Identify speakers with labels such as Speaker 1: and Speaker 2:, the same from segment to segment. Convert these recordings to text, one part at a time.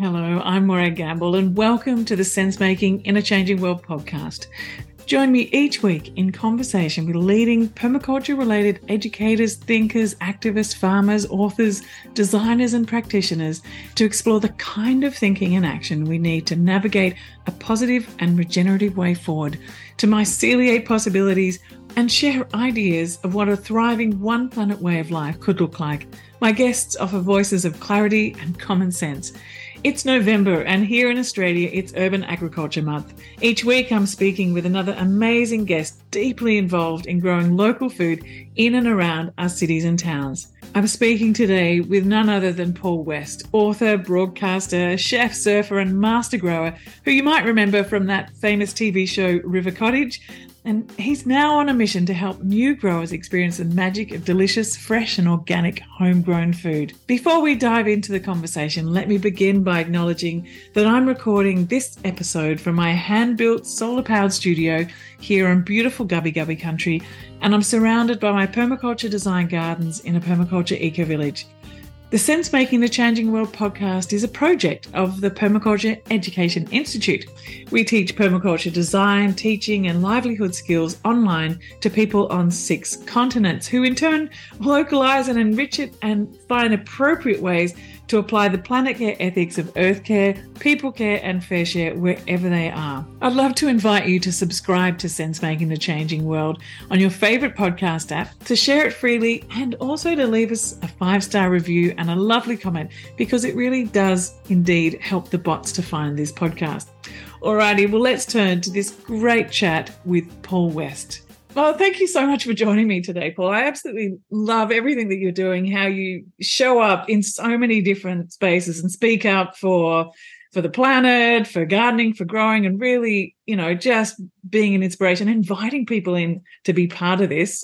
Speaker 1: Hello, I'm Morag Gamble and welcome to the Sense Making in a Changing World podcast. Join me each week in conversation with leading permaculture-related educators, thinkers, activists, farmers, authors, designers and practitioners to explore the kind of thinking and action we need to navigate a positive and regenerative way forward to myceliate possibilities and share ideas of what a thriving one planet way of life could look like. My guests offer voices of clarity and common sense. It's November, and here in Australia, it's Urban Agriculture Month. Each week, I'm speaking with another amazing guest deeply involved in growing local food in and around our cities and towns. I'm speaking today with none other than Paul West, author, broadcaster, chef, surfer, and master grower, who you might remember from that famous TV show River Cottage. And he's now on a mission to help new growers experience the magic of delicious, fresh and organic homegrown food. Before we dive into the conversation, let me begin by acknowledging that I'm recording this episode from my hand-built solar-powered studio here in beautiful Gubbi Gubbi country, and I'm surrounded by my permaculture design gardens in a permaculture eco-village. The Sense Making the Changing World podcast is a project of the Permaculture Education Institute. We teach permaculture design, teaching and livelihood skills online to people on 6 continents who in turn localize and enrich it and find appropriate ways to apply the planet care ethics of earth care, people care and fair share wherever they are. I'd love to invite you to subscribe to Sense Making the Changing World on your favourite podcast app, to share it freely and also to leave us a 5-star review and a lovely comment, because it really does indeed help the bots to find this podcast. Alrighty, well, let's turn to this great chat with Paul West. Well, thank you so much for joining me today, Paul. I absolutely love everything that you're doing, how you show up in so many different spaces and speak up for the planet, for gardening, for growing, and really, just being an inspiration, inviting people in to be part of this.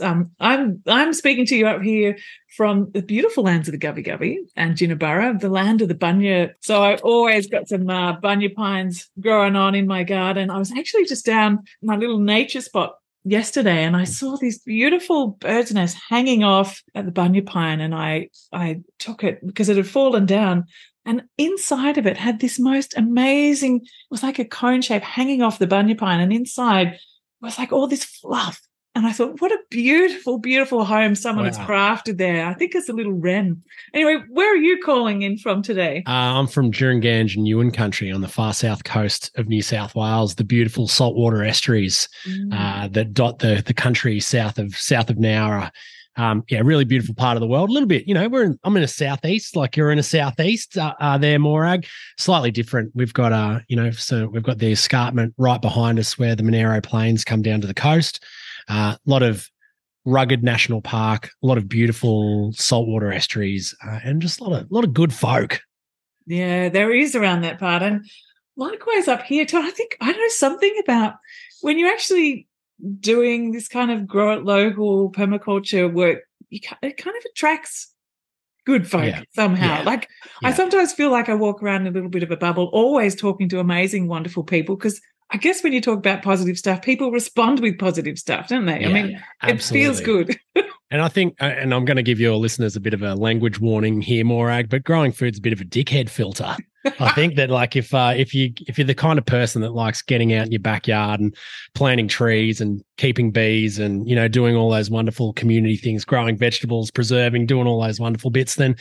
Speaker 1: I'm speaking to you up here from the beautiful lands of the Gubbi Gubbi and Jinnaburra, the land of the bunya. So I always got some bunya pines growing on in my garden. I was actually just down my little nature spot yesterday and I saw these beautiful bird's nests hanging off at the bunya pine, and I took it because it had fallen down, and inside of it had this most amazing, it was like a cone shape hanging off the bunya pine, and inside was like all this fluff. And I thought, what a beautiful, beautiful home someone has crafted there. I think it's a little wren. Anyway, where are you calling in from today?
Speaker 2: I'm from Jurunganj and Yuin country on the far south coast of New South Wales, the beautiful saltwater estuaries that dot the country south of Nowra. Really beautiful part of the world. A little bit, I'm in a southeast, like you're in a southeast there, Morag. Slightly different. We've got, so we've got the escarpment right behind us where the Monaro Plains come down to the coast. A lot of rugged national park, a lot of beautiful saltwater estuaries, and just a lot of good folk.
Speaker 1: Yeah, there is around that part. And likewise up here too. I know something about when you're actually doing this kind of grow it local permaculture work, it kind of attracts good folk somehow. I sometimes feel like I walk around in a little bit of a bubble, always talking to amazing, wonderful people, because I guess when you talk about positive stuff, people respond with positive stuff, don't they?
Speaker 2: Yeah,
Speaker 1: it feels good.
Speaker 2: And I think, and I'm going to give your listeners a bit of a language warning here, Morag, but growing food's a bit of a dickhead filter. I think that if you're the kind of person that likes getting out in your backyard and planting trees and keeping bees and, doing all those wonderful community things, growing vegetables, preserving, doing all those wonderful bits, then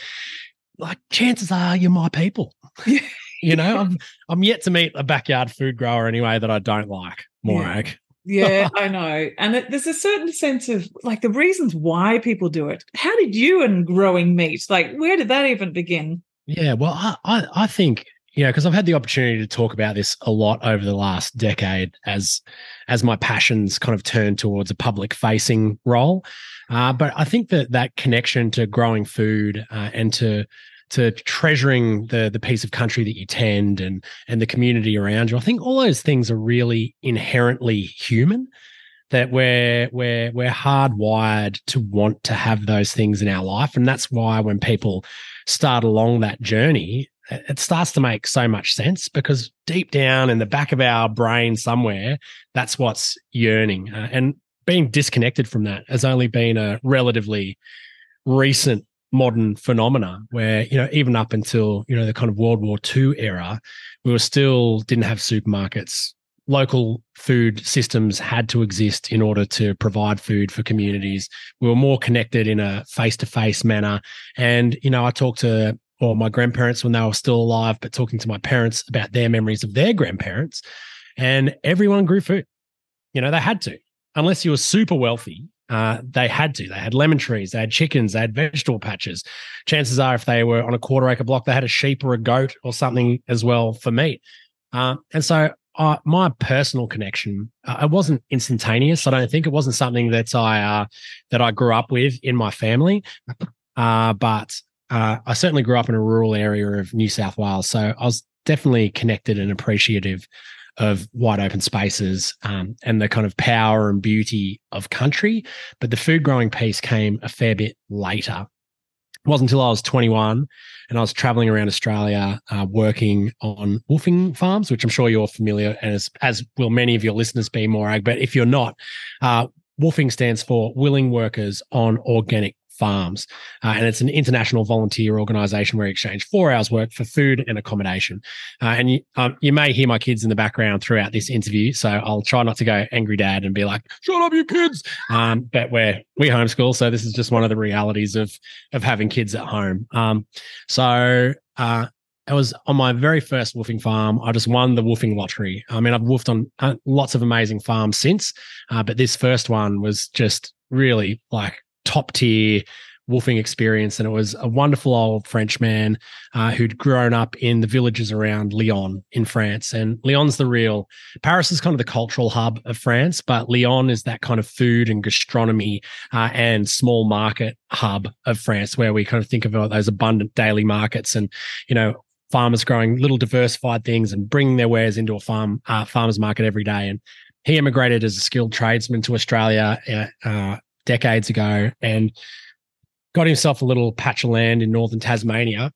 Speaker 2: chances are you're my people. I'm yet to meet a backyard food grower anyway that I don't like, Morag.
Speaker 1: Yeah, I know. And there's a certain sense of the reasons why people do it. How did you and growing meet? Where did that even begin?
Speaker 2: Yeah, well, I think, because I've had the opportunity to talk about this a lot over the last decade as my passions kind of turned towards a public facing role. But I think that connection to growing food and to treasuring the piece of country that you tend and the community around you, I think all those things are really inherently human, that we're hardwired to want to have those things in our life. And that's why when people start along that journey, it starts to make so much sense, because deep down in the back of our brain somewhere, that's what's yearning. And being disconnected from that has only been a relatively recent modern phenomena where, even up until, the kind of World War II era, we were still didn't have supermarkets. Local food systems had to exist in order to provide food for communities. We were more connected in a face-to-face manner. And, I talked to my grandparents when they were still alive, but talking to my parents about their memories of their grandparents, and everyone grew food. They had to, unless you were super wealthy. They had to. They had lemon trees, they had chickens, they had vegetable patches. Chances are, if they were on a quarter-acre block, they had a sheep or a goat or something as well for meat. And so my personal connection, it wasn't instantaneous. I don't think it wasn't something that I grew up with in my family, but I certainly grew up in a rural area of New South Wales. So I was definitely connected and appreciative of wide open spaces and the kind of power and beauty of country. But the food growing piece came a fair bit later. It wasn't until I was 21 and I was traveling around Australia working on woofing farms, which I'm sure you're familiar, and as will many of your listeners be, Morag. But if you're not, woofing stands for Willing Workers on Organic Farms. And it's an international volunteer organisation where you exchange 4 hours work for food and accommodation. And you may hear my kids in the background throughout this interview, so I'll try not to go angry dad and be like, shut up, you kids. But we homeschool, so this is just one of the realities of having kids at home. So it was on my very first woofing farm. I just won the woofing lottery. I mean, I've woofed on lots of amazing farms since, but this first one was just really like top tier woofing experience. And it was a wonderful old Frenchman who'd grown up in the villages around Lyon in France. And Lyon's Paris is kind of the cultural hub of France, but Lyon is that kind of food and gastronomy and small market hub of France, where we kind of think of those abundant daily markets and, farmers growing little diversified things and bringing their wares into a farmer's market every day. And he immigrated as a skilled tradesman to Australia decades ago and got himself a little patch of land in northern Tasmania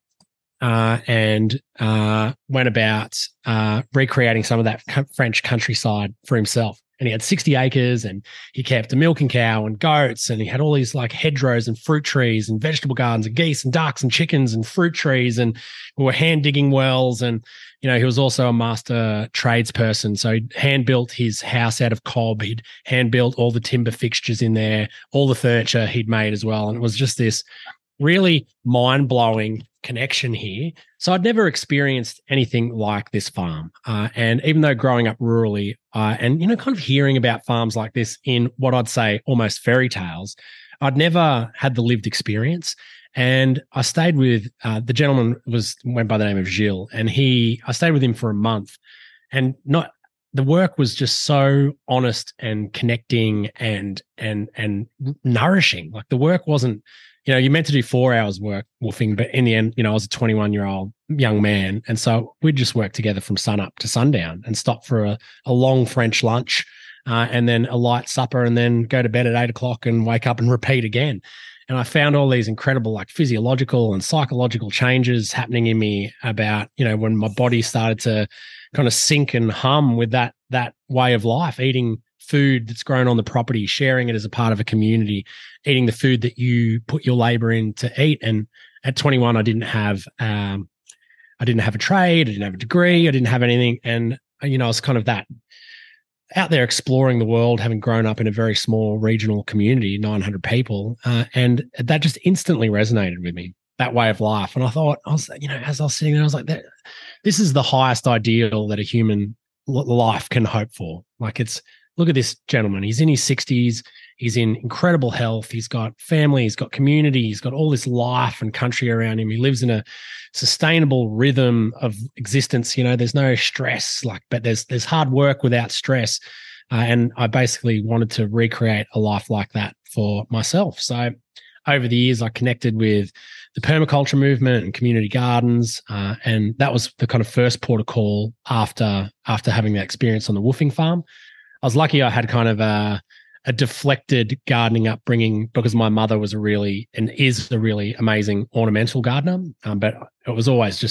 Speaker 2: and went about recreating some of that French countryside for himself. And he had 60 acres and he kept a milking cow and goats, and he had all these like hedgerows and fruit trees and vegetable gardens and geese and ducks and chickens and fruit trees, and we were hand digging wells. And, he was also a master tradesperson. So he hand built his house out of cob. He'd hand built all the timber fixtures in there, all the furniture he'd made as well. And it was just this really mind-blowing connection here. So I'd never experienced anything like this farm. And even though growing up rurally and, kind of hearing about farms like this in what I'd say almost fairy tales, I'd never had the lived experience. And I stayed with the gentleman went by the name of Gilles, and I stayed with him for a month, and the work was just so honest and connecting and nourishing. Like the work wasn't, you're meant to do 4 hours work woofing, but in the end, I was a 21-year-old young man. And so we'd just work together from sun up to sundown and stop for a long French lunch and then a light supper, and then go to bed at 8 o'clock and wake up and repeat again. And I found all these incredible like physiological and psychological changes happening in me about, when my body started to kind of sink and hum with that way of life, eating food that's grown on the property, sharing it as a part of a community, eating the food that you put your labor in to eat. And at 21, I didn't have a trade, I didn't have a degree, I didn't have anything. And, I was kind of that out there exploring the world, having grown up in a very small regional community, 900 people. And that just instantly resonated with me, that way of life. And I thought, as I was sitting there, I was like, this is the highest ideal that a human life can hope for. Like look at this gentleman. He's in his 60s. He's in incredible health. He's got family. He's got community. He's got all this life and country around him. He lives in a sustainable rhythm of existence. There's no stress, but there's hard work without stress. And I basically wanted to recreate a life like that for myself. So over the years, I connected with the permaculture movement and community gardens. And that was the kind of first port of call after having that experience on the woofing farm. I was lucky I had kind of a deflected gardening upbringing because my mother was is a really amazing ornamental gardener. But it was always just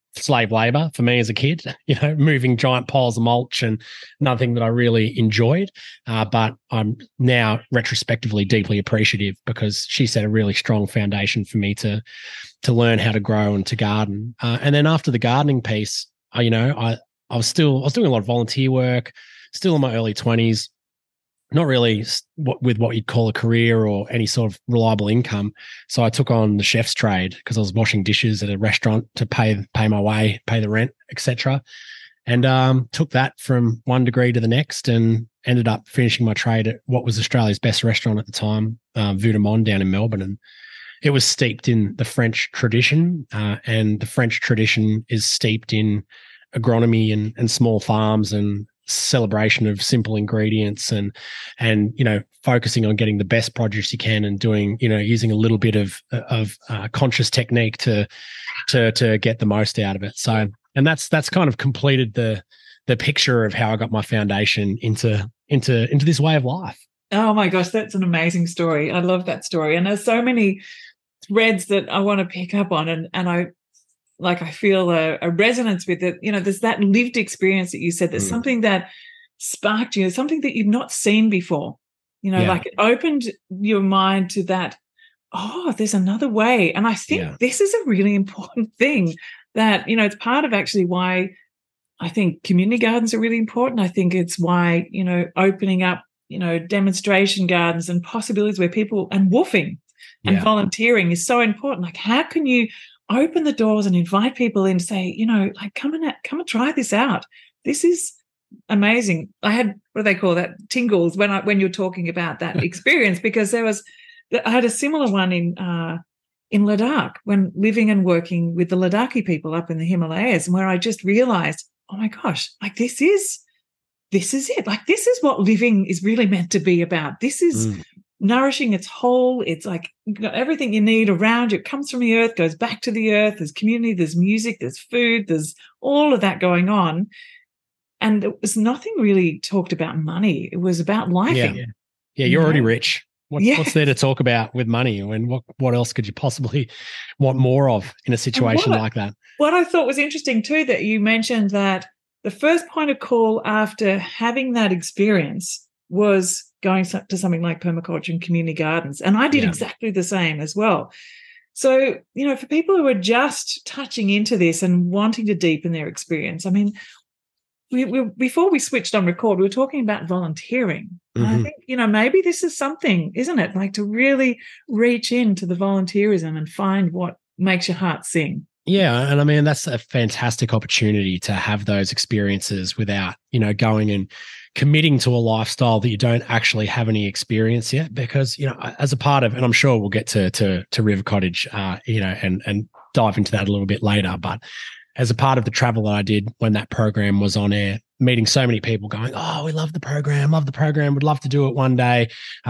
Speaker 2: slave labor for me as a kid, moving giant piles of mulch, and nothing that I really enjoyed. But I'm now retrospectively deeply appreciative because she set a really strong foundation for me to learn how to grow and to garden. And then after the gardening piece, I was doing a lot of volunteer work, still in my early 20s. Not really with what you'd call a career or any sort of reliable income. So I took on the chef's trade because I was washing dishes at a restaurant to pay my way, pay the rent, etc. And took that from one degree to the next and ended up finishing my trade at what was Australia's best restaurant at the time, Vue de Monde down in Melbourne. And it was steeped in the French tradition, and the French tradition is steeped in agronomy and small farms and celebration of simple ingredients and focusing on getting the best produce you can and doing using a little bit of conscious technique to get the most out of it. So, and that's kind of completed the picture of how I got my foundation into this way of life.
Speaker 1: Oh my gosh, that's an amazing story. I love that story, and there's so many threads that I want to pick up on, and I feel a resonance with it. There's that lived experience that you said. There's something that sparked you, something that you've not seen before. Like it opened your mind to that, oh, there's another way. And I think this is a really important thing that, it's part of actually why I think community gardens are really important. I think it's why, opening up, demonstration gardens and possibilities where people, and woofing and volunteering is so important. Like, how can you open the doors and invite people in to say, come and try this out. This is amazing. I had, what do they call that? Tingles when you're talking about that experience, because I had a similar one in Ladakh when living and working with the Ladakhi people up in the Himalayas, and where I just realized, oh my gosh, like this is it. Like this is what living is really meant to be about. This is nourishing its whole. It's like you've got everything you need around you. It comes from the earth, goes back to the earth. There's community, there's music, there's food, there's all of that going on. And it was nothing really talked about money. It was about life.
Speaker 2: Yeah, you're already rich. What's there to talk about with money? And what else could you possibly want more of in a situation like that?
Speaker 1: What I thought was interesting too, that you mentioned that the first point of call after having that experience was going to something like permaculture and community gardens. And I did exactly the same as well. So, for people who are just touching into this and wanting to deepen their experience, I mean, we before we switched on record, we were talking about volunteering. And I think, maybe this is something, isn't it? Like to really reach into the volunteerism and find what makes your heart sing.
Speaker 2: Yeah. And I mean, that's a fantastic opportunity to have those experiences without, going and committing to a lifestyle that you don't actually have any experience yet. Because, as a part of, and I'm sure we'll get to River Cottage, and dive into that a little bit later. But as a part of the travel that I did when that program was on air, meeting so many people going, oh, we love the program, would love to do it one day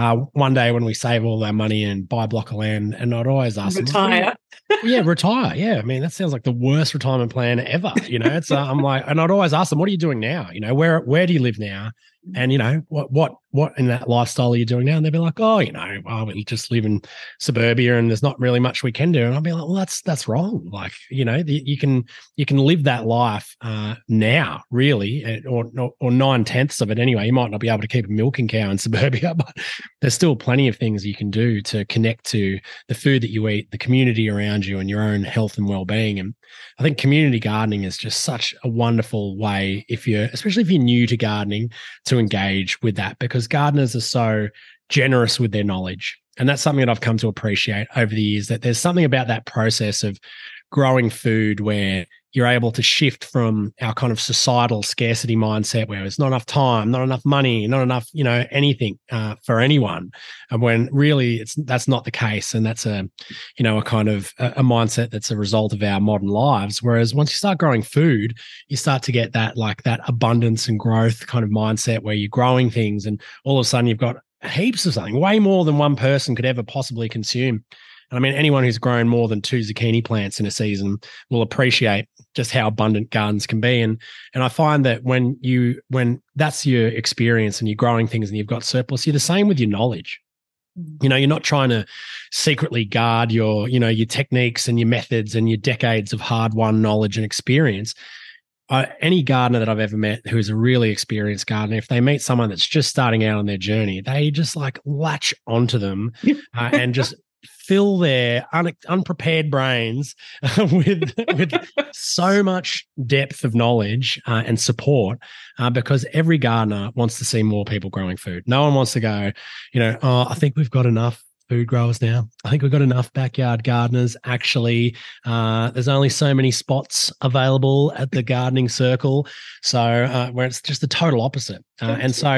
Speaker 2: when we save all our money and buy a block of land. And I'd always ask
Speaker 1: retire.
Speaker 2: Them, retire. Yeah. I mean, that sounds like the worst retirement plan ever. It's I'm like, and I'd always ask them, what are you doing now? Where do you live now? And what in that lifestyle are you doing now? And they'd be like, oh, we just live in suburbia and there's not really much we can do. And I'd be like, well, that's wrong. Like, you can live that life now, really, or 9/10 of it anyway. You might not be able to keep a milking cow in suburbia, but there's still plenty of things you can do to connect to the food that you eat, the community around you, and your own health and well-being. And I think community gardening is just such a wonderful way, especially if you're new to gardening, to engage with that, because gardeners are so generous with their knowledge. And that's something that I've come to appreciate over the years, that there's something about that process of growing food where you're able to shift from our kind of societal scarcity mindset where there's not enough time, not enough money, not enough, anything for anyone. And when really that's not the case. And that's a kind of a mindset that's a result of our modern lives. Whereas once you start growing food, you start to get that abundance and growth kind of mindset where you're growing things and all of a sudden you've got heaps of something, way more than one person could ever possibly consume. And I mean, anyone who's grown more than 2 zucchini plants in a season will appreciate just how abundant gardens can be. And I find that when that's your experience and you're growing things and you've got surplus, you're the same with your knowledge. You're not trying to secretly guard your techniques and your methods and your decades of hard-won knowledge and experience. Any gardener that I've ever met who's a really experienced gardener, if they meet someone that's just starting out on their journey, they just like latch onto them and just fill their unprepared brains with so much depth of knowledge and support, because every gardener wants to see more people growing food. No one wants to go, I think we've got enough food growers now. I think we've got enough backyard gardeners. Actually, there's only so many spots available at the gardening circle. So where it's just the total opposite. And so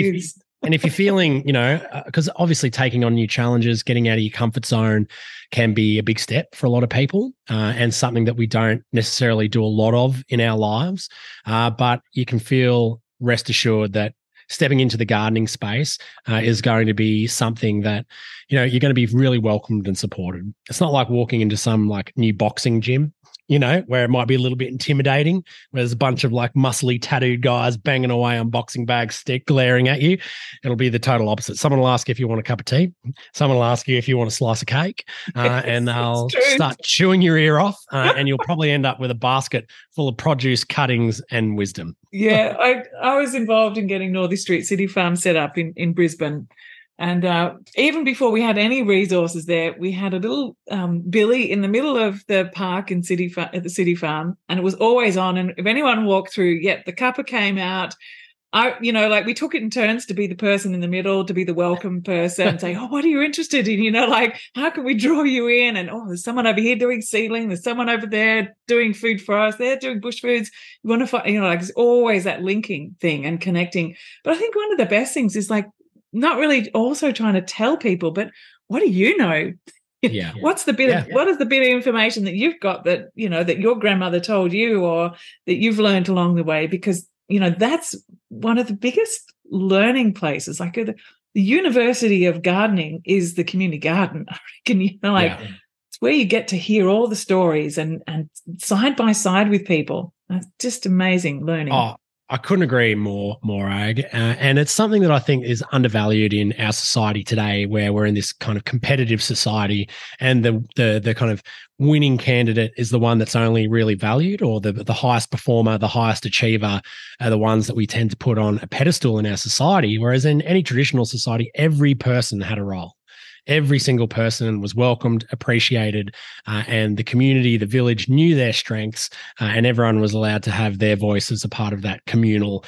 Speaker 2: if you're feeling, because obviously taking on new challenges, getting out of your comfort zone can be a big step for a lot of people, and something that we don't necessarily do a lot of in our lives. But you can feel rest assured that stepping into the gardening space is going to be something that, you're going to be really welcomed and supported. It's not like walking into some like new boxing gym, where it might be a little bit intimidating, where there's a bunch of like muscly tattooed guys banging away on boxing bag stick glaring at you. It'll be the total opposite. Someone will ask you if you want a cup of tea. Someone will ask you if you want a slice of cake, and they'll start chewing your ear off, and you'll probably end up with a basket full of produce, cuttings, and wisdom.
Speaker 1: Yeah, I was involved in getting Northey Street City Farm set up in Brisbane. And even before we had any resources there, we had a little billy in the middle of the park at the City Farm, and it was always on. And if anyone walked through, the cuppa came out. We took it in turns to be the person in the middle, to be the welcome person, say, "Oh, what are you interested in? How can we draw you in?" And there's someone over here doing seedling. There's someone over there doing food for us. They're doing bush foods. You want to find, there's always that linking thing and connecting. But I think one of the best things is not really also trying to tell people, but what do you know?
Speaker 2: Yeah.
Speaker 1: What's the bit of what is the bit of information that you've got that, that your grandmother told you or that you've learned along the way? Because, that's one of the biggest learning places. The University of Gardening is the community garden. I reckon, it's where you get to hear all the stories and side by side with people. It's just amazing learning.
Speaker 2: Oh, I couldn't agree more, Ag. And it's something that I think is undervalued in our society today, where we're in this kind of competitive society, and the kind of winning candidate is the one that's only really valued, or the highest performer, the highest achiever are the ones that we tend to put on a pedestal in our society. Whereas in any traditional society, every person had a role. Every single person was welcomed, appreciated, and the community, the village knew their strengths, and everyone was allowed to have their voice as a part of that communal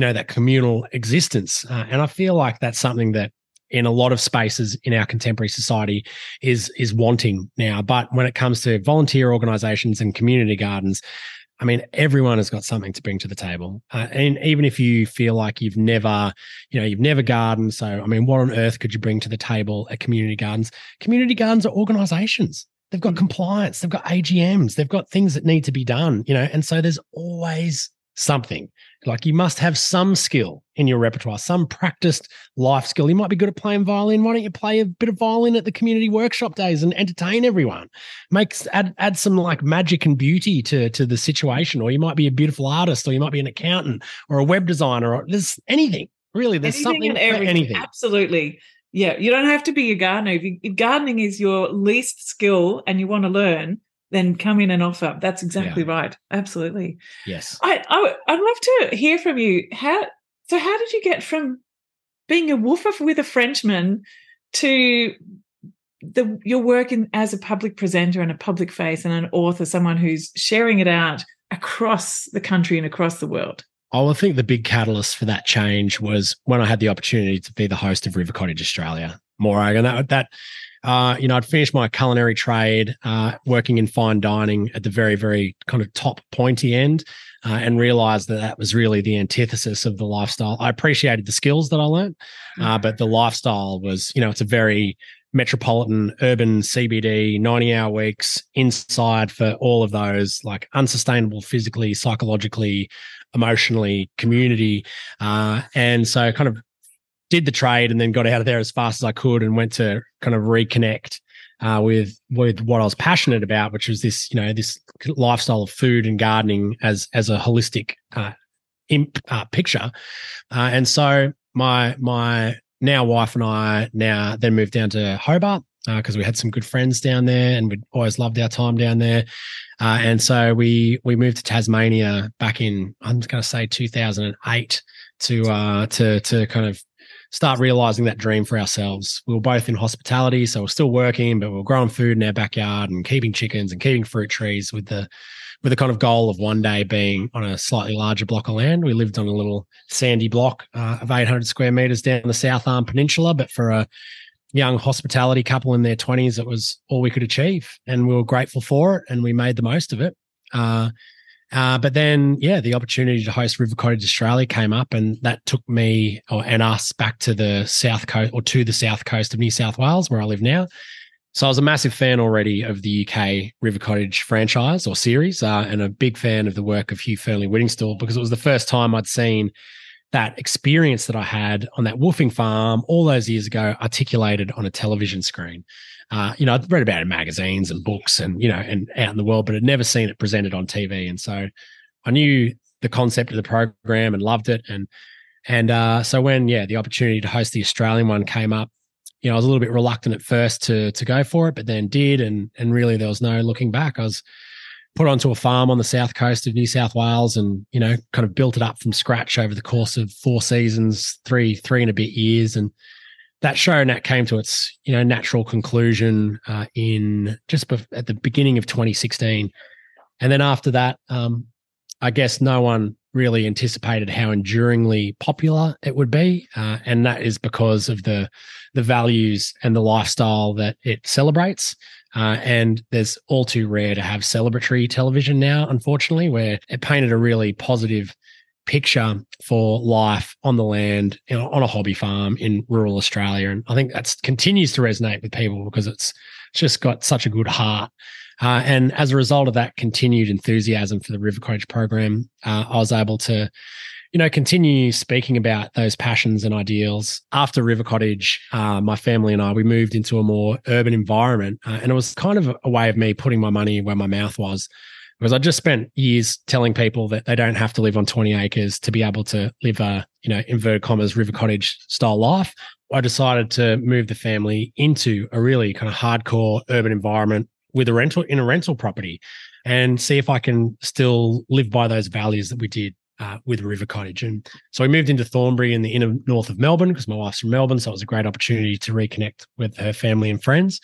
Speaker 2: existence. And I feel like that's something that in a lot of spaces in our contemporary society is wanting now. But when it comes to volunteer organizations and community gardens, everyone has got something to bring to the table. And even if you feel like you've never gardened, so, what on earth could you bring to the table at community gardens? Community gardens are organizations. They've got compliance, they've got AGMs, they've got things that need to be done, and so there's always something. You must have some skill in your repertoire, some practiced life skill. You might be good at playing violin. Why don't you play a bit of violin at the community workshop days and entertain everyone? Add some magic and beauty to the situation. Or you might be a beautiful artist, or you might be an accountant or a web designer, or there's anything. Really, there's something for anything.
Speaker 1: Absolutely. Yeah, you don't have to be a gardener. If gardening is your least skill and you want to learn, then come in and offer. That's exactly right. Absolutely.
Speaker 2: Yes.
Speaker 1: I'd love to hear from you. How did you get from being a woofer with a Frenchman to your work as a public presenter and a public face and an author, someone who's sharing it out across the country and across the world?
Speaker 2: I think the big catalyst for that change was when I had the opportunity to be the host of River Cottage Australia, Morag, and that I'd finished my culinary trade, working in fine dining at the very, very kind of top pointy end, and realized that was really the antithesis of the lifestyle. I appreciated the skills that I learned, but the lifestyle was, it's a very metropolitan, urban CBD, 90-hour weeks inside for all of those, unsustainable physically, psychologically, emotionally, community. And so kind of did the trade and then got out of there as fast as I could and went to kind of reconnect with what I was passionate about, which was this, this lifestyle of food and gardening as a holistic picture. And so my now wife and I then moved down to Hobart because we had some good friends down there and we'd always loved our time down there. And so we moved to Tasmania back in, I'm going to say 2008 to kind of start realizing that dream for ourselves. We were both in hospitality, so we're still working, but we were growing food in our backyard and keeping chickens and keeping fruit trees with the kind of goal of one day being on a slightly larger block of land. We lived on a little sandy block of 800 square meters down the South Arm Peninsula, but for a young hospitality couple in their 20s, it was all we could achieve. And we were grateful for it and we made the most of it. But then, the opportunity to host River Cottage Australia came up, and that took me and us back to the south coast, or to the south coast of New South Wales, where I live now. So I was a massive fan already of the UK River Cottage franchise or series, and a big fan of the work of Hugh Fearnley-Whittingstall, because it was the first time I'd seen that experience that I had on that woofing farm all those years ago articulated on a television screen. I'd read about it in magazines and books and out in the world, but I'd never seen it presented on TV. And so I knew the concept of the program and loved it. And so when, the opportunity to host the Australian one came up, I was a little bit reluctant at first to go for it, but then did. And really there was no looking back. I was put onto a farm on the south coast of New South Wales and, kind of built it up from scratch over the course of 4 seasons, three and a bit years. And that show came to its, natural conclusion in just at the beginning of 2016. And then after that, I guess no one really anticipated how enduringly popular it would be. And that is because of the values and the lifestyle that it celebrates. And there's all too rare to have celebratory television now, unfortunately, where it painted a really positive picture for life on the land, on a hobby farm in rural Australia. And I think that continues to resonate with people because it's just got such a good heart. And as a result of that continued enthusiasm for the River Cottage program, I was able to, continue speaking about those passions and ideals. After River Cottage, my family and I, we moved into a more urban environment. And it was kind of a way of me putting my money where my mouth was, because I just spent years telling people that they don't have to live on 20 acres to be able to live a, inverted commas, River Cottage style life. I decided to move the family into a really kind of hardcore urban environment with a rental property and see if I can still live by those values that we did with River Cottage. And so we moved into Thornbury in the inner north of Melbourne because my wife's from Melbourne. So it was a great opportunity to reconnect with her family and friends.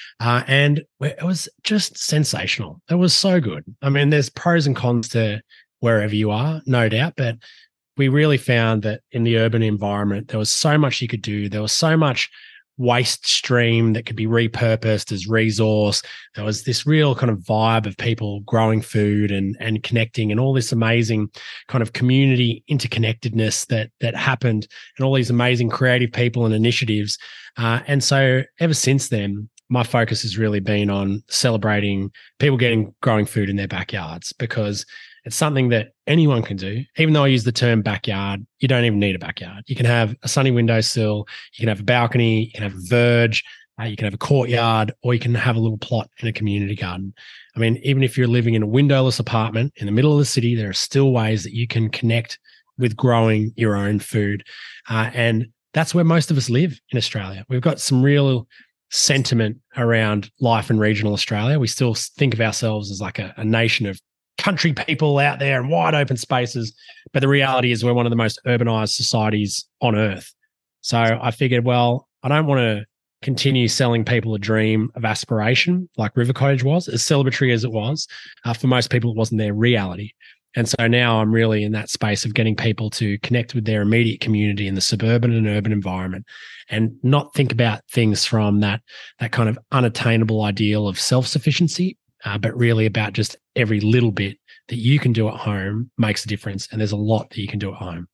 Speaker 2: And it was just sensational. It was so good. I mean, there's pros and cons to wherever you are, no doubt, but we really found that in the urban environment, there was so much you could do. There was so much waste stream that could be repurposed as resource. There was this real kind of vibe of people growing food and connecting, and all this amazing kind of community interconnectedness that happened, and all these amazing creative people and initiatives. And so ever since then, my focus has really been on celebrating people growing food in their backyards, because it's something that anyone can do. Even though I use the term backyard, you don't even need a backyard. You can have a sunny windowsill, you can have a balcony, you can have a verge, you can have a courtyard, or you can have a little plot in a community garden. I mean, even if you're living in a windowless apartment in the middle of the city, there are still ways that you can connect with growing your own food. And that's where most of us live in Australia. We've got some real sentiment around life in regional Australia. We still think of ourselves as like a nation of country people out there and wide open spaces. But the reality is we're one of the most urbanized societies on earth. So I figured, well, I don't want to continue selling people a dream of aspiration like River Cottage was, as celebratory as it was. For most people, it wasn't their reality. And so now I'm really in that space of getting people to connect with their immediate community in the suburban and urban environment, and not think about things from that kind of unattainable ideal of self-sufficiency, but really about just every little bit that you can do at home makes a difference. And there's a lot that you can do at home.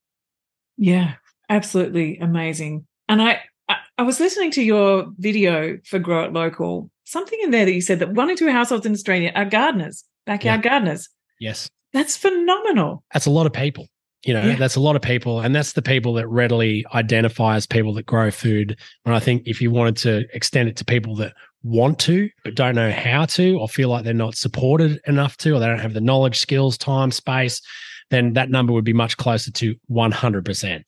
Speaker 1: Yeah, absolutely amazing. And I was listening to your video for Grow It Local, something in there that you said that 1 in 2 households in Australia are gardeners, backyard gardeners.
Speaker 2: Yes.
Speaker 1: That's phenomenal.
Speaker 2: That's a lot of people. That's a lot of people. And that's the people that readily identify as people that grow food. And I think if you wanted to extend it to people that want to, but don't know how to, or feel like they're not supported enough to, or they don't have the knowledge, skills, time, space, then that number would be much closer to 100%.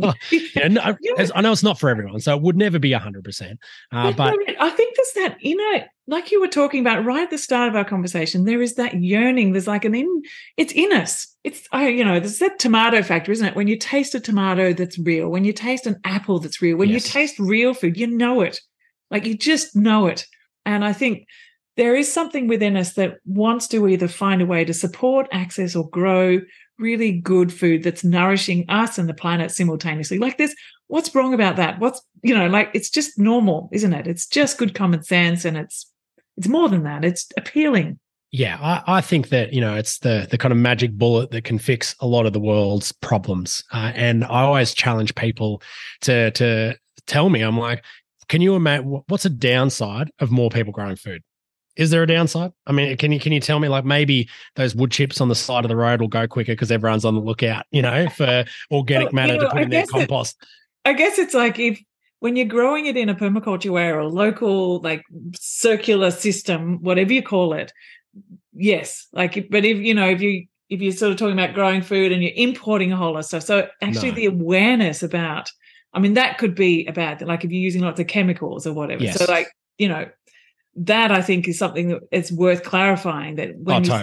Speaker 2: I know it's not for everyone, so it would never be 100%. But
Speaker 1: I think there's that inner, like you were talking about right at the start of our conversation, there is that yearning. There's like it's in us. There's that tomato factor, isn't it? When you taste a tomato that's real, when you taste an apple that's real, when you taste real food, you know it. Like you just know it. And I think there is something within us that wants to either find a way to support, access, or grow really good food that's nourishing us and the planet simultaneously. Like what's wrong about that? It's just normal, isn't it? It's just good common sense, and it's more than that. It's appealing.
Speaker 2: Yeah, I think that, it's the kind of magic bullet that can fix a lot of the world's problems. And I always challenge people to tell me, I'm like, can you imagine what's a downside of more people growing food? Is there a downside? I mean, can you tell me, like, maybe those wood chips on the side of the road will go quicker because everyone's on the lookout, for organic matter to put in their compost?
Speaker 1: I guess it's like when you're growing it in a permaculture way or a local, like, circular system, whatever you call it, yes. Like, but if you're sort of talking about growing food and you're importing a whole lot of stuff, so actually the awareness about, I mean, that could be a bad thing, like if you're using lots of chemicals or whatever. Yes. So, like, that I think is something that it's worth clarifying, that when you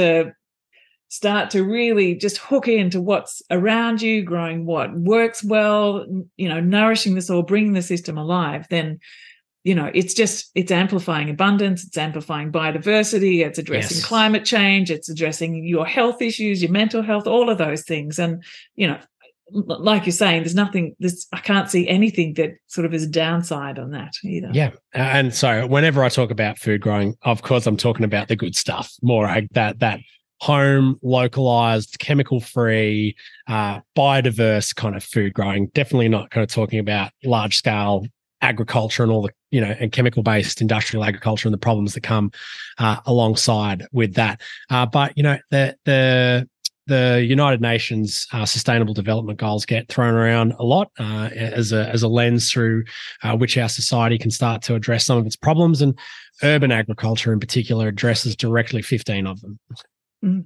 Speaker 1: start to really just hook into what's around you, growing what works well, nourishing the soil, bringing the system alive, then, it's amplifying abundance, it's amplifying biodiversity, it's addressing climate change, it's addressing your health issues, your mental health, all of those things. And, like you're saying, I can't see anything that sort of is a downside on that either.
Speaker 2: Yeah. And so whenever I talk about food growing, of course, I'm talking about the good stuff, more like that home, localized, chemical-free, biodiverse kind of food growing. Definitely not kind of talking about large-scale agriculture and all the, and chemical-based industrial agriculture and the problems that come alongside with that. But, the United Nations Sustainable Development Goals get thrown around a lot as a lens through which our society can start to address some of its problems, and urban agriculture in particular addresses directly 15 of them. Mm.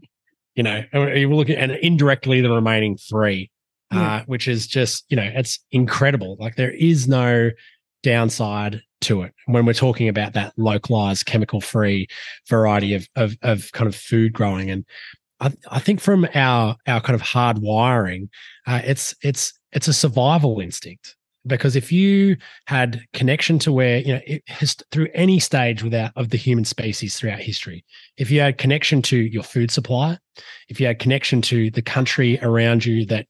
Speaker 2: You look at, and indirectly the remaining 3, which is just, it's incredible. Like, there is no downside to it when we're talking about that localized, chemical-free variety of kind of food growing. And I think from our kind of hard wiring, it's a survival instinct, because if you had connection to where, through any stage of the human species throughout history, if you had connection to your food supply, if you had connection to the country around you that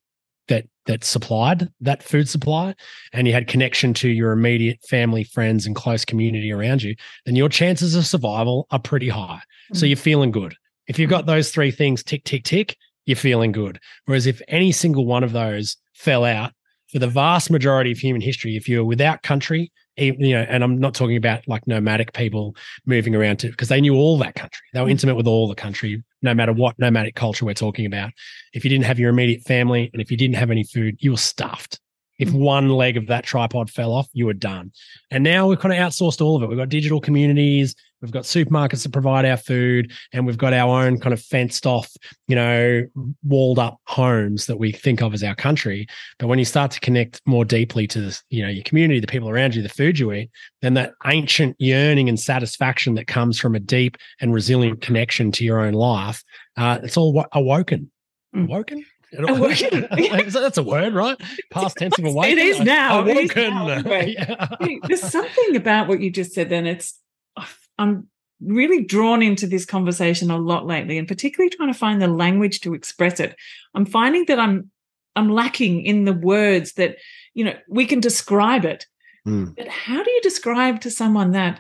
Speaker 2: supplied that food supply, and you had connection to your immediate family, friends, and close community around you, then your chances of survival are pretty high. Mm-hmm. So you're feeling good. If you've got those 3 things tick, tick, tick, you're feeling good. Whereas if any single one of those fell out, for the vast majority of human history, if you're without country, and I'm not talking about like nomadic people moving around because they knew all that country. They were intimate with all the country, no matter what nomadic culture we're talking about. If you didn't have your immediate family and if you didn't have any food, you were stuffed. If one leg of that tripod fell off, you were done. And now we've kind of outsourced all of it. We've got digital communities, we've got supermarkets that provide our food, and we've got our own kind of fenced off, walled up homes that we think of as our country. But when you start to connect more deeply to this, your community, the people around you, the food you eat, then that ancient yearning and satisfaction that comes from a deep and resilient connection to your own life, it's all awoken. Awoken? That's a word, right? Past tense of awaken.
Speaker 1: It is now.
Speaker 2: Awoken.
Speaker 1: There's something about what you just said then. I'm really drawn into this conversation a lot lately, and particularly trying to find the language to express it. I'm finding that I'm lacking in the words that, we can describe it. But how do you describe to someone that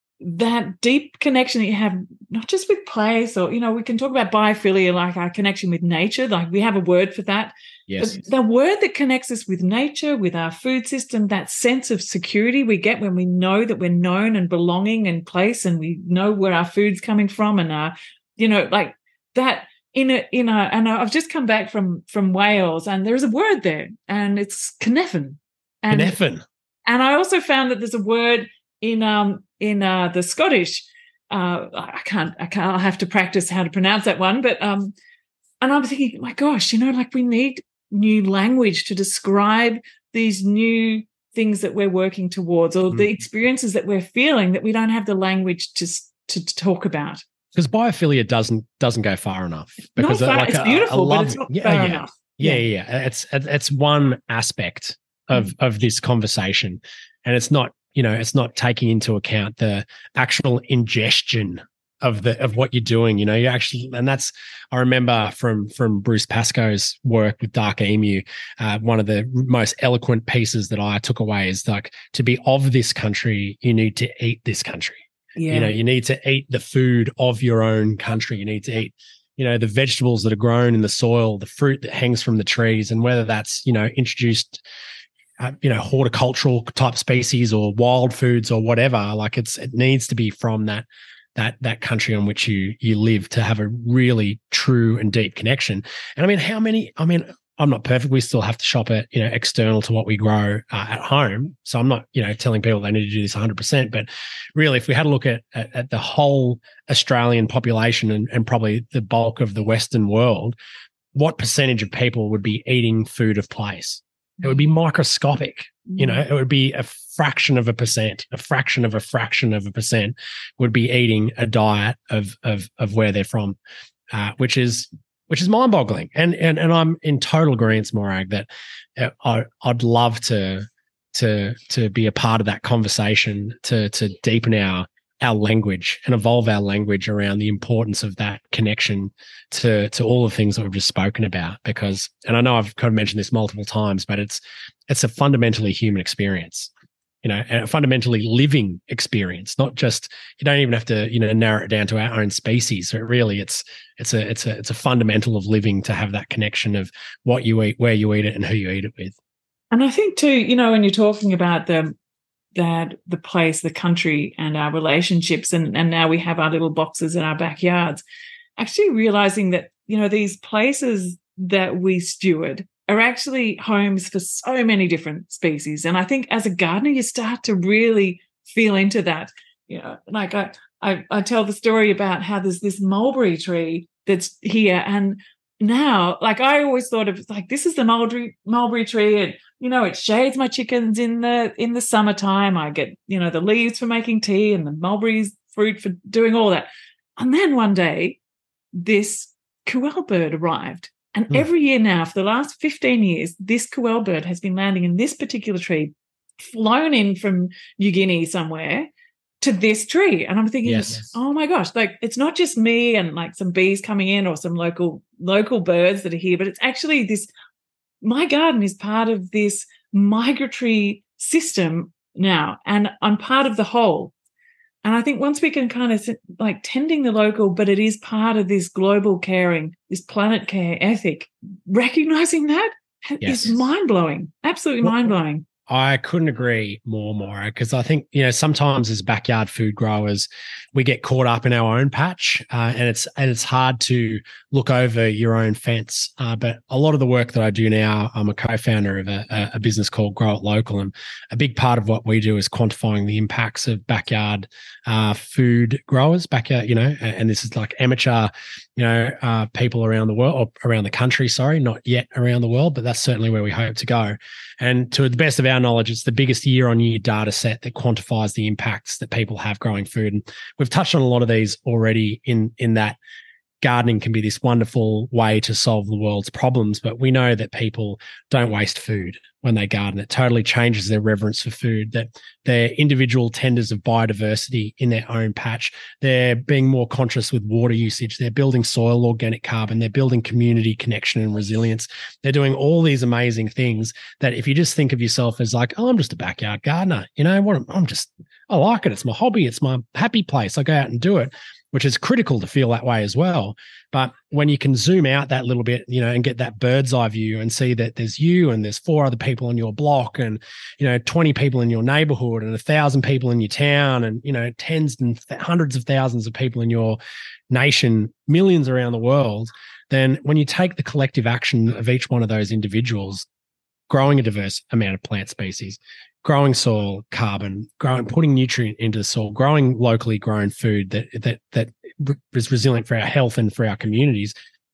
Speaker 1: deep connection that you have, not just with place, or, we can talk about biophilia, like our connection with nature, like we have a word for that.
Speaker 2: Yes.
Speaker 1: But the word that connects us with nature, with our food system, that sense of security we get when we know that we're known and belonging in place, and we know where our food's coming from, and like that and I've just come back from Wales, and there's a word there, and it's cynefin.
Speaker 2: Cynefin.
Speaker 1: And I also found that there's a word in the Scottish, I'll have to practice how to pronounce that one, but I'm thinking, my gosh, like we need new language to describe these new things that we're working towards, or the experiences that we're feeling that we don't have the language to talk about.
Speaker 2: Because biophilia doesn't go far enough. Because
Speaker 1: it's beautiful, but it's not far enough.
Speaker 2: Yeah. It's one aspect of this conversation, and it's not taking into account the actual ingestion of what you're doing. You actually, and that's, I remember from Bruce Pascoe's work with Dark Emu, one of the most eloquent pieces that I took away is like, to be of this country, you need to eat this country.
Speaker 1: Yeah.
Speaker 2: You need to eat the food of your own country. You need to eat, the vegetables that are grown in the soil, the fruit that hangs from the trees, and whether that's, introduced, horticultural type species or wild foods or whatever, like it needs to be from that country on which you live to have a really true and deep connection. And I'm not perfect. We still have to shop at, external to what we grow at home. So I'm not, telling people they need to do this 100%. But really, if we had a look at the whole Australian population and probably the bulk of the Western world, what percentage of people would be eating food of place? It would be microscopic. It would be a fraction of a percent, a fraction of a fraction of a percent would be eating a diet of where they're from, which is mind-boggling. And I'm in total agreement, Morag, that I'd love to be a part of that conversation, to deepen our language and evolve our language around the importance of that connection to all the things that we've just spoken about. Because, and I know I've kind of mentioned this multiple times, but it's a fundamentally human experience, and a fundamentally living experience, not just, you don't even have to, narrow it down to our own species. So really it's a fundamental of living, to have that connection of what you eat, where you eat it, and who you eat it with.
Speaker 1: And I think too, when you're talking about the place, the country, and our relationships, and now we have our little boxes in our backyards, actually realizing that, these places that we steward are actually homes for so many different species. And I think as a gardener, you start to really feel into that. Like I tell the story about how there's this mulberry tree that's here, and now, like, I always thought of like, this is the mulberry tree, and it shades my chickens in the summertime. I get the leaves for making tea, and the mulberries fruit for doing all that. And then one day, this Kuel bird arrived. And every year now, for the last 15 years, this Kuel bird has been landing in this particular tree, flown in from New Guinea somewhere to this tree. And I'm thinking, yes. Oh my gosh, like, it's not just me and like some bees coming in or some local birds that are here, but it's actually this, my garden is part of this migratory system now, and I'm part of the whole. And I think once we can kind of like tending the local, but it is part of this global caring, this planet care ethic, recognizing that is mind-blowing, absolutely mind-blowing.
Speaker 2: I couldn't agree more, Maura, because I think, sometimes as backyard food growers, we get caught up in our own patch, and it's hard to look over your own fence. But a lot of the work that I do now, I'm a co-founder of a business called Grow It Local, and a big part of what we do is quantifying the impacts of backyard food growers, and this is like amateur, people around the world, or around the country, not yet around the world, but that's certainly where we hope to go. And to the best of our knowledge, it's the biggest year-on-year data set that quantifies the impacts that people have growing food. And we've touched on a lot of these already in that gardening can be this wonderful way to solve the world's problems, but we know that people don't waste food when they garden. It totally changes their reverence for food, that they're individual tenders of biodiversity in their own patch. They're being more conscious with water usage. They're building soil organic carbon. They're building community connection and resilience. They're doing all these amazing things that if you just think of yourself as like, oh, I'm just a backyard gardener, I like it. It's my hobby. It's my happy place. I go out and do it, which is critical to feel that way as well. But when you can zoom out that little bit, and get that bird's eye view and see that there's you and there's 4 other people on your block and, 20 people in your neighborhood and 1,000 people in your town and, tens and hundreds of thousands of people in your nation, millions around the world, then when you take the collective action of each one of those individuals, growing a diverse amount of plant species, growing soil carbon, putting nutrient into the soil, growing locally grown food that is resilient for our health and for our communities,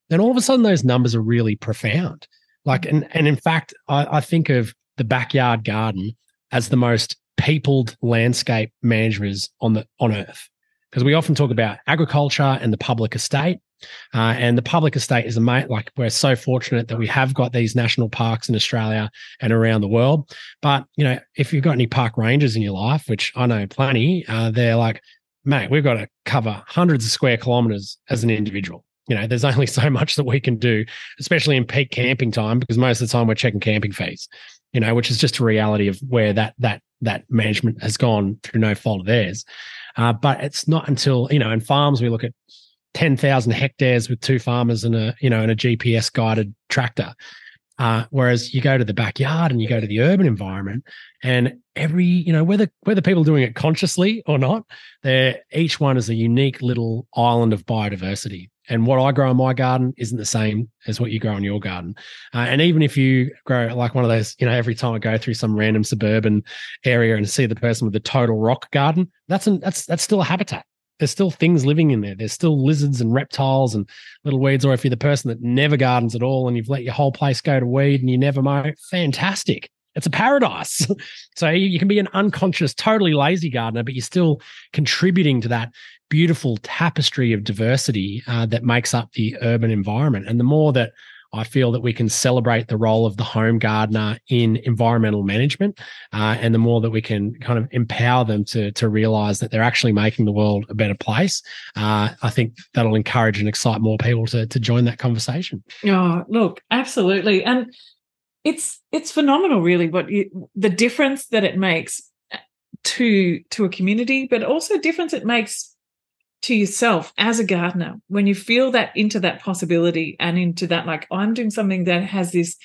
Speaker 2: then all of a sudden those numbers are really profound. Like, and in fact, I think of the backyard garden as the most peopled landscape managers on earth, because we often talk about agriculture and the public estate. And the public estate is like, we're so fortunate that we have got these national parks in Australia and around the world. But, if you've got any park rangers in your life, which I know plenty, they're like, mate, we've got to cover hundreds of square kilometers as an individual. There's only so much that we can do, especially in peak camping time, because most of the time we're checking camping fees, which is just a reality of where that management has gone through no fault of theirs. But it's not until, in farms, we look at 10,000 hectares with two farmers and a GPS guided tractor. Whereas you go to the backyard and you go to the urban environment, and whether people are doing it consciously or not, each one is a unique little island of biodiversity. And what I grow in my garden isn't the same as what you grow in your garden. And even if you grow like one of those, every time I go through some random suburban area and see the person with the total rock garden, that's still a habitat. There's still things living in there. There's still lizards and reptiles and little weeds. Or if you're the person that never gardens at all and you've let your whole place go to weed and you never mow, fantastic. It's a paradise. So you can be an unconscious, totally lazy gardener, but you're still contributing to that beautiful tapestry of diversity that makes up the urban environment. And the more that I feel that we can celebrate the role of the home gardener in environmental management, and the more that we can kind of empower them to realize that they're actually making the world a better place, I think that'll encourage and excite more people to join that conversation.
Speaker 1: Oh, look, absolutely. And it's phenomenal, really, the difference that it makes to a community, but also difference it makes to yourself as a gardener when you feel that into that possibility and into that, like, I'm doing something that has this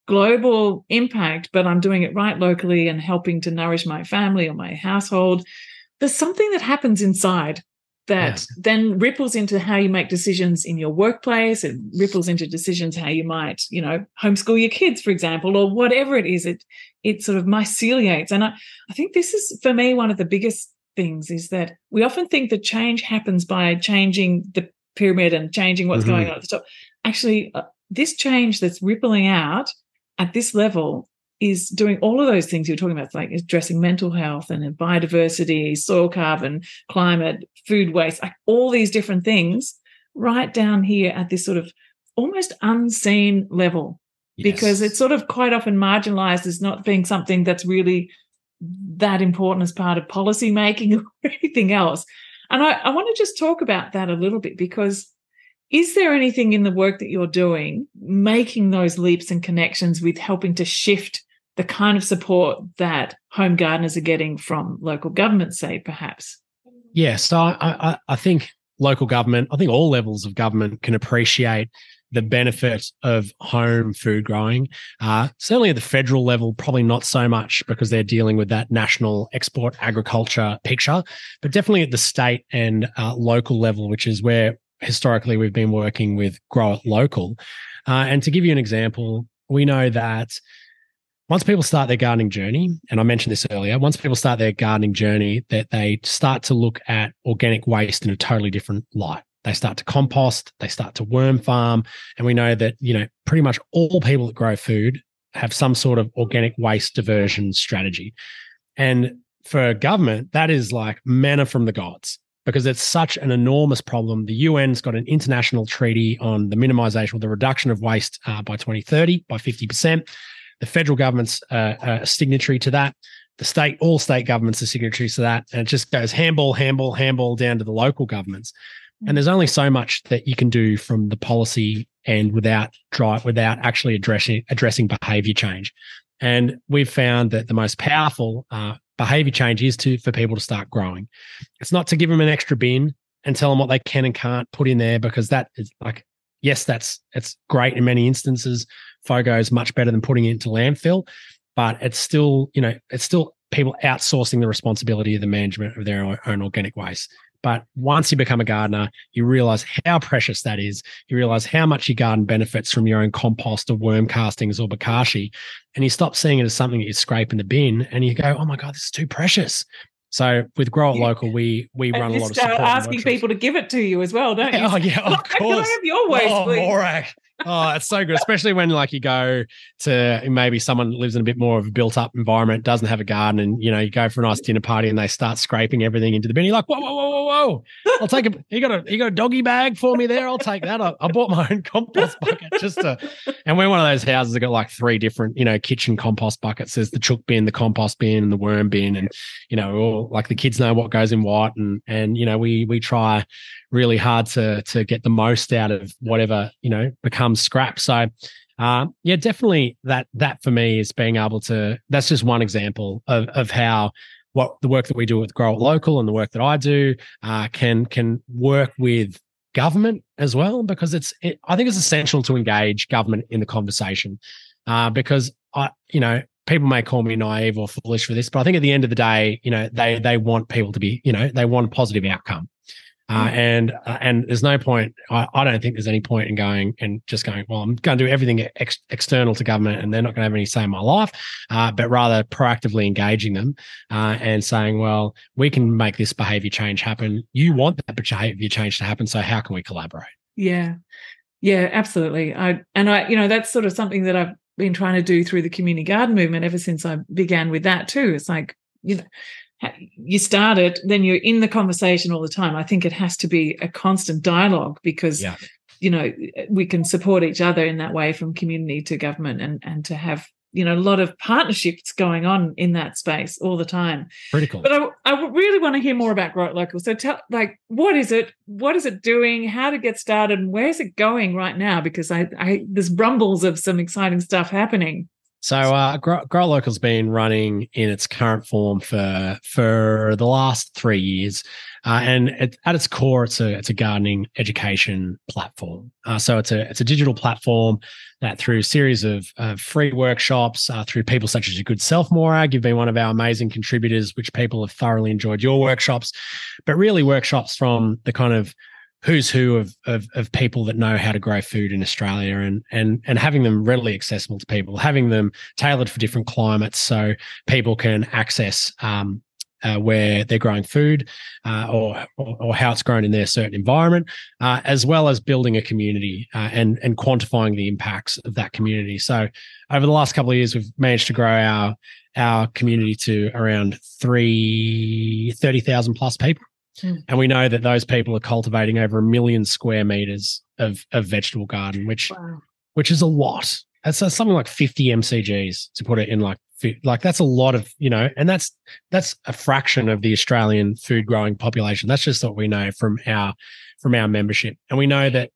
Speaker 1: global impact, but I'm doing it right locally and helping to nourish my family or my household. There's something that happens inside that then ripples into how you make decisions in your workplace. It ripples into decisions how you might, homeschool your kids, for example, or whatever it is. It sort of myceliates. And I think this is, for me, one of the biggest things is that we often think that change happens by changing the pyramid and changing what's going on at the top. Actually, this change that's rippling out at this level is doing all of those things you're talking about, like addressing mental health and biodiversity, soil carbon, climate, food waste, like all these different things right down here at this sort of almost unseen level. Yes. Because it's sort of quite often marginalized as not being something that's really that important as part of policy making or anything else. And I want to just talk about that a little bit, because is there anything in the work that you're doing making those leaps and connections with helping to shift the kind of support that home gardeners are getting from local government, say, perhaps?
Speaker 2: Yes, so I think local government, I think all levels of government can appreciate the benefit of home food growing. Certainly at the federal level, probably not so much because they're dealing with that national export agriculture picture, but definitely at the state and local level, which is where historically we've been working with Grow It Local. And to give you an example, we know that once people start their gardening journey, and I mentioned this earlier, once people start their gardening journey, that they start to look at organic waste in a totally different light. They start to compost, they start to worm farm. And we know that, pretty much all people that grow food have some sort of organic waste diversion strategy. And for government, that is like manna from the gods, because it's such an enormous problem. The UN's got an international treaty on the minimization or the reduction of waste by 2030 by 50%. The federal government's a signatory to that. All state governments are signatories to that. And it just goes handball down to the local governments. And there's only so much that you can do from the policy end without actually addressing behavior change. And we've found that the most powerful behavior change is for people to start growing. It's not to give them an extra bin and tell them what they can and can't put in there, because that is like, yes, it's great in many instances. FOGO is much better than putting it into landfill, but it's still people outsourcing the responsibility of the management of their own organic waste. But once you become a gardener, you realize how precious that is. You realize how much your garden benefits from your own compost or worm castings or bokashi. And you stop seeing it as something that you scrape in the bin and you go, oh my God, this is too precious. So with Grow It Local, we run a lot of support
Speaker 1: asking
Speaker 2: workshops.
Speaker 1: people to give it to you as well, don't you?
Speaker 2: Oh yeah, of course.
Speaker 1: Can I have your waste, please?
Speaker 2: Morak. Oh, it's so good, especially when like you go to maybe someone that lives in a bit more of a built-up environment, doesn't have a garden, and you go for a nice dinner party and they start scraping everything into the bin. You're like, whoa! I'll take a. You got a doggy bag for me there? I'll take that. I bought my own compost bucket and we're one of those houses that got like 3 different kitchen compost buckets. There's the chook bin, the compost bin, and the worm bin, and all like the kids know what goes in what, and we try really hard to get the most out of whatever becomes scrap. So definitely that for me is being able to, that's just one example of how what the work that we do with Grow It Local and the work that I do can work with government as well, because I think it's essential to engage government in the conversation, because people may call me naive or foolish for this, but I think at the end of the day, they want people to be, they want a positive outcome. And there's no point. I don't think there's any point in going, well, I'm going to do everything external to government, and they're not going to have any say in my life. But rather proactively engaging them and saying, well, we can make this behavior change happen. You want that behavior change to happen, so how can we collaborate?
Speaker 1: Yeah, absolutely. That's sort of something that I've been trying to do through the community garden movement ever since I began with that too. It's like, you start it, then you're in the conversation all the time. I think it has to be a constant dialogue, because, we can support each other in that way, from community to government, and to have, a lot of partnerships going on in that space all the time.
Speaker 2: Critical.
Speaker 1: But I really want to hear more about Grow It Local. So what is it? What is it doing? How to get started? And where's it going right now? Because there's rumbles of some exciting stuff happening.
Speaker 2: So Grow It Local's been running in its current form for the last 3 years, and at its core, it's a gardening education platform. So it's a digital platform that, through a series of free workshops, through people such as your good self, Morag, you've been one of our amazing contributors, which people have thoroughly enjoyed your workshops, but really workshops from the kind of who's who of people that know how to grow food in Australia, and having them readily accessible to people, having them tailored for different climates so people can access where they're growing food or how it's grown in their certain environment, as well as building a community and quantifying the impacts of that community. So over the last couple of years, we've managed to grow our community to around 30,000 plus people. And we know that those people are cultivating over 1 million square meters of vegetable garden, which is a lot. That's something like 50 MCGs, to put it in like that's a lot of, and that's a fraction of the Australian food growing population. That's just what we know from our membership. And we know that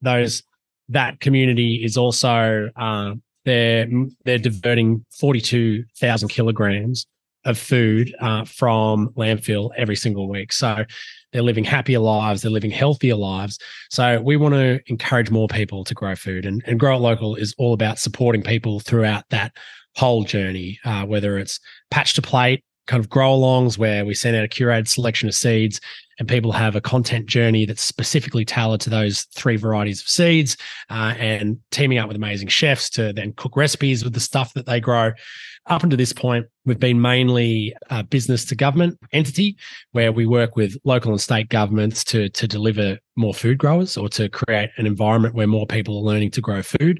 Speaker 2: that community is also they're diverting 42,000 kilograms of food from landfill every single week. So they're living happier lives, they're living healthier lives. So we want to encourage more people to grow food, and Grow It Local is all about supporting people throughout that whole journey, whether it's patch to plate, kind of grow alongs where we send out a curated selection of seeds and people have a content journey that's specifically tailored to those 3 varieties of seeds, and teaming up with amazing chefs to then cook recipes with the stuff that they grow. Up until this point, we've been mainly a business to government entity where we work with local and state governments to deliver more food growers, or to create an environment where more people are learning to grow food.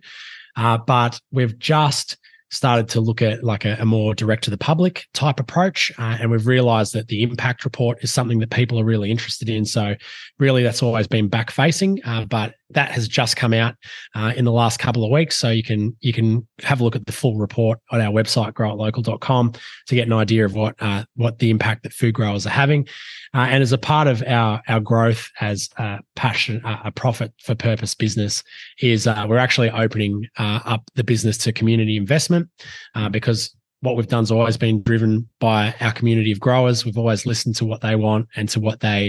Speaker 2: But we've just started to look at like a more direct to the public type approach. And we've realized that the impact report is something that people are really interested in. So really that's always been back facing, but that has just come out in the last couple of weeks. So you can have a look at the full report on our website, growitlocal.com, to get an idea of what the impact that food growers are having. And as a part of our growth as a profit for purpose business is we're actually opening up the business to community investment, because what we've done has always been driven by our community of growers. We've always listened to what they want and to what they,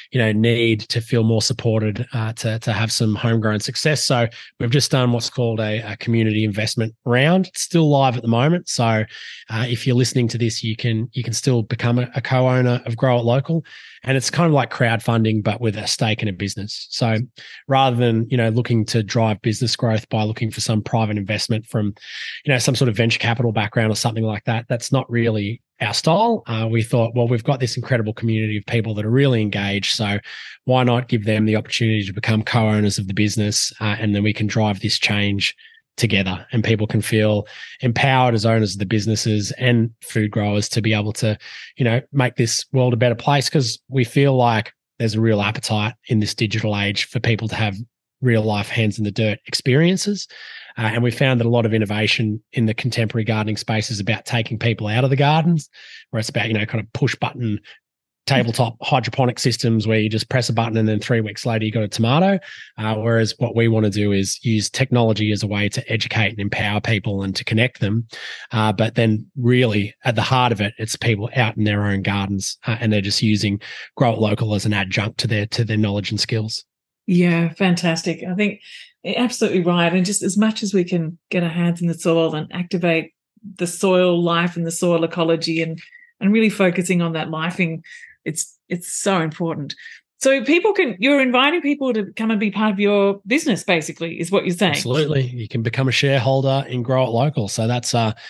Speaker 2: need to feel more supported to have some homegrown success. So we've just done what's called a community investment round. It's still live at the moment. So if you're listening to this, you can still become a co-owner of Grow It Local. And it's kind of like crowdfunding, but with a stake in a business. So rather than, looking to drive business growth by looking for some private investment from, some sort of venture capital background or something like that, that's not really our style. We thought, well, we've got this incredible community of people that are really engaged. So why not give them the opportunity to become co-owners of the business? And then we can drive this change together, and people can feel empowered as owners of the businesses and food growers to be able to, make this world a better place, because we feel like there's a real appetite in this digital age for people to have real life hands in the dirt experiences. And we found that a lot of innovation in the contemporary gardening space is about taking people out of the gardens, where it's about, kind of push button tabletop hydroponic systems where you just press a button and then 3 weeks later you got a tomato. Whereas what we want to do is use technology as a way to educate and empower people and to connect them. But then really at the heart of it, it's people out in their own gardens, and they're just using Grow It Local as an adjunct to their knowledge and skills.
Speaker 1: Yeah, fantastic. I think you're absolutely right. And just as much as we can get our hands in the soil and activate the soil life and the soil ecology and really focusing on that lifing, it's so important. So you're inviting people to come and be part of your business, basically, is what you're saying.
Speaker 2: Absolutely. You can become a shareholder in Grow It Local. So that's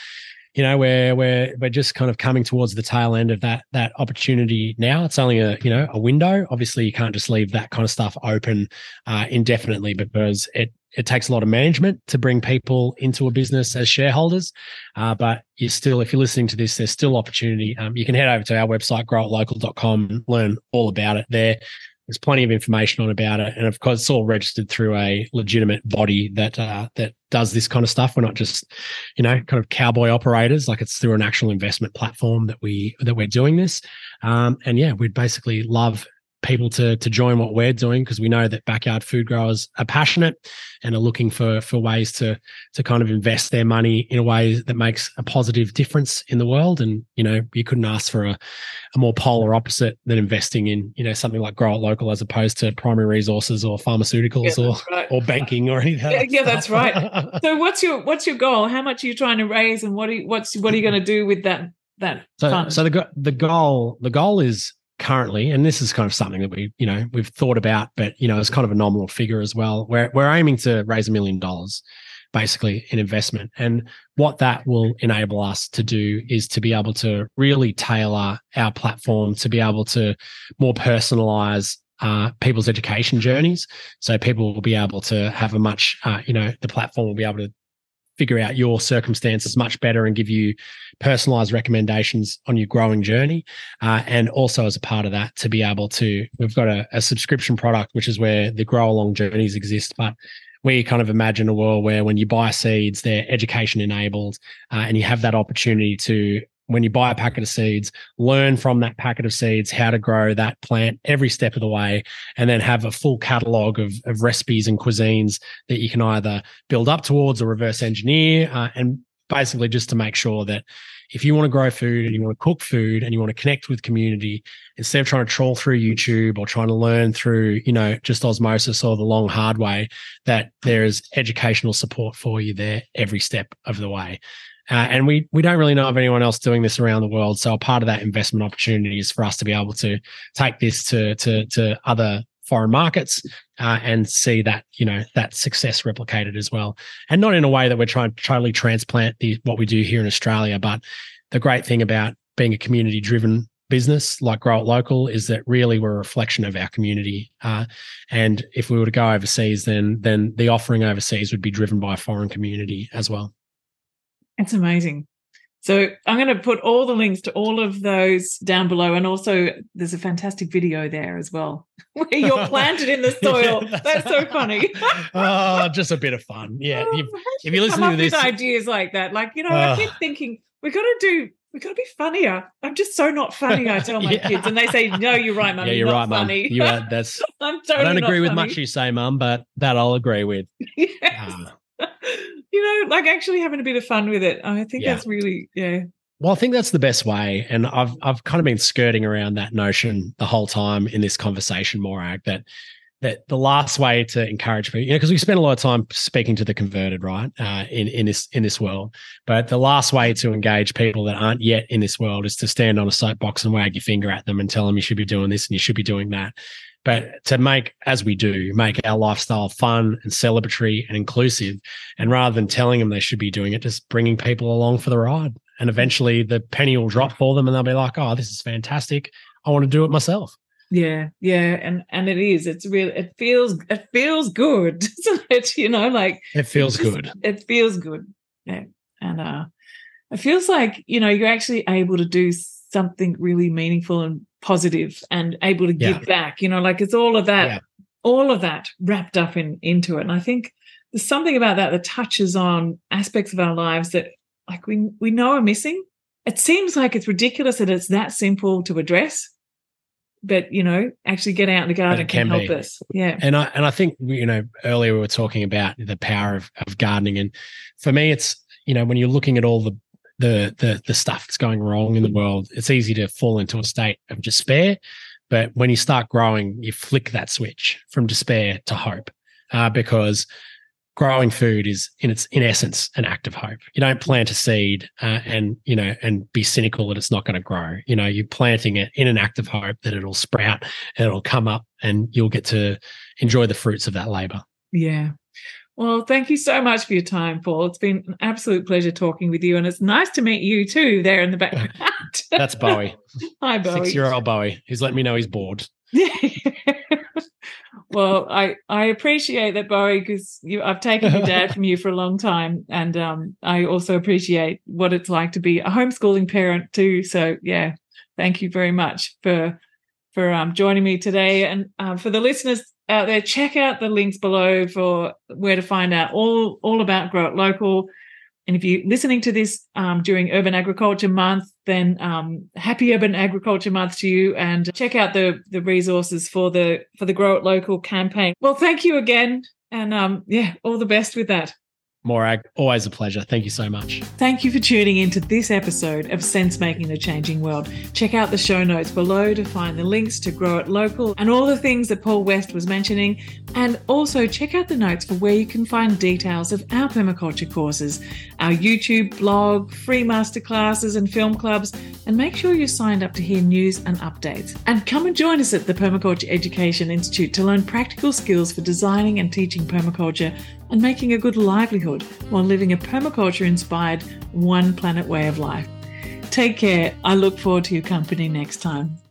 Speaker 2: we're just kind of coming towards the tail end of that opportunity now. It's only a window. Obviously, you can't just leave that kind of stuff open indefinitely, because it takes a lot of management to bring people into a business as shareholders. But if you're listening to this, there's still opportunity. You can head over to our website, growitlocal.com, and learn all about it there. There's plenty of information on about it. And of course, it's all registered through a legitimate body that does this kind of stuff. We're not just, kind of cowboy operators. Like, it's through an actual investment platform that we're doing this. And yeah, we'd basically love people to join what we're doing, because we know that backyard food growers are passionate and are looking for ways to kind of invest their money in a way that makes a positive difference in the world. And you couldn't ask for a more polar opposite than investing in something like Grow It Local, as opposed to primary resources or pharmaceuticals or banking or anything.
Speaker 1: Yeah, that's right. So what's your goal? How much are you trying to raise, and what are you going to do with that fund?
Speaker 2: So the goal is, currently, and this is kind of something that we've thought about, but it's kind of a nominal figure as well. We're aiming to raise $1 million basically in investment, and what that will enable us to do is to be able to really tailor our platform to be able to more personalize people's education journeys. So people will be able to have a much, the platform will be able to figure out your circumstances much better and give you personalized recommendations on your growing journey. And also, as a part of that, to be able to, we've got a subscription product, which is where the grow along journeys exist. But we kind of imagine a world where when you buy seeds, they're education enabled, and you have that opportunity to, when you buy a packet of seeds, learn from that packet of seeds how to grow that plant every step of the way, and then have a full catalog of recipes and cuisines that you can either build up towards or reverse engineer, and basically just to make sure that if you want to grow food and you want to cook food and you want to connect with community, instead of trying to trawl through YouTube or trying to learn through, just osmosis or the long, hard way, that there is educational support for you there every step of the way. And we don't really know of anyone else doing this around the world. So a part of that investment opportunity is for us to be able to take this to other foreign markets, and see that, that success replicated as well. And not in a way that we're trying to totally transplant what we do here in Australia. But the great thing about being a community-driven business like Grow It Local is that really we're a reflection of our community. And if we were to go overseas, then the offering overseas would be driven by a foreign community as well.
Speaker 1: It's amazing. So I'm going to put all the links to all of those down below. And also there's a fantastic video there as well where you're planted in the soil. Yeah, that's so funny.
Speaker 2: Just a bit of fun. Yeah. If
Speaker 1: you
Speaker 2: listen to this.
Speaker 1: Ideas like that, I keep thinking we got to be funnier. I'm just so not funny, I tell my kids. And they say, no, you're right, Mum.
Speaker 2: Yeah, you're right, Mum.
Speaker 1: Funny.
Speaker 2: That's,
Speaker 1: I'm totally
Speaker 2: I don't agree with
Speaker 1: funny.
Speaker 2: much you say, Mum, but that I'll agree with.
Speaker 1: Yes. Actually having a bit of fun with it. I think that's really,
Speaker 2: Well, I think that's the best way. And I've kind of been skirting around that notion the whole time in this conversation, Morag, that the last way to encourage people, because we spend a lot of time speaking to the converted, right, in this world. But the last way to engage people that aren't yet in this world is to stand on a soapbox and wag your finger at them and tell them you should be doing this and you should be doing that. But to make our lifestyle fun and celebratory and inclusive, and rather than telling them they should be doing it, just bringing people along for the ride. And eventually the penny will drop for them and they'll be like, oh, this is fantastic. I want to do it myself.
Speaker 1: Yeah. And it is. It's real. It feels good, doesn't it? Like
Speaker 2: it feels good.
Speaker 1: It feels good. Yeah. And it feels like, you're actually able to do something really meaningful and positive and able to give back, like it's all of that wrapped up into it. And I think there's something about that touches on aspects of our lives that like we know are missing. It seems like it's ridiculous that it's that simple to address, but actually get out in the garden can help us. Yeah.
Speaker 2: And I think earlier we were talking about the power of gardening, and for me it's when you're looking at all the stuff that's going wrong in the world, it's easy to fall into a state of despair. But when you start growing, you flick that switch from despair to hope, because growing food is in essence an act of hope. You don't plant a seed and be cynical that it's not going to grow. You're planting it in an act of hope that it'll sprout and it'll come up and you'll get to enjoy the fruits of that labor.
Speaker 1: Yeah. Well, thank you so much for your time, Paul. It's been an absolute pleasure talking with you, and it's nice to meet you too there in the background.
Speaker 2: That's Bowie.
Speaker 1: Hi, Bowie.
Speaker 2: 6-year-old Bowie. He's letting me know he's bored.
Speaker 1: Well, I appreciate that, Bowie, because I've taken your dad from you for a long time, and I also appreciate what it's like to be a homeschooling parent too. So, yeah, thank you very much for joining me today. And for the listeners out there, check out the links below for where to find out all about Grow It Local. And if you're listening to this during Urban Agriculture Month, then happy Urban Agriculture Month to you, and check out the resources for the Grow It Local campaign. Well, thank you again, and all the best with that.
Speaker 2: Morag, always a pleasure. Thank you so much.
Speaker 1: Thank you for tuning into this episode of Sense Making the Changing World. Check out the show notes below to find the links to Grow It Local and all the things that Paul West was mentioning. And also check out the notes for where you can find details of our permaculture courses, our YouTube blog, free masterclasses and film clubs, and make sure you're signed up to hear news and updates. And come and join us at the Permaculture Education Institute to learn practical skills for designing and teaching permaculture and making a good livelihood while living a permaculture-inspired one planet way of life. Take care. I look forward to your company next time.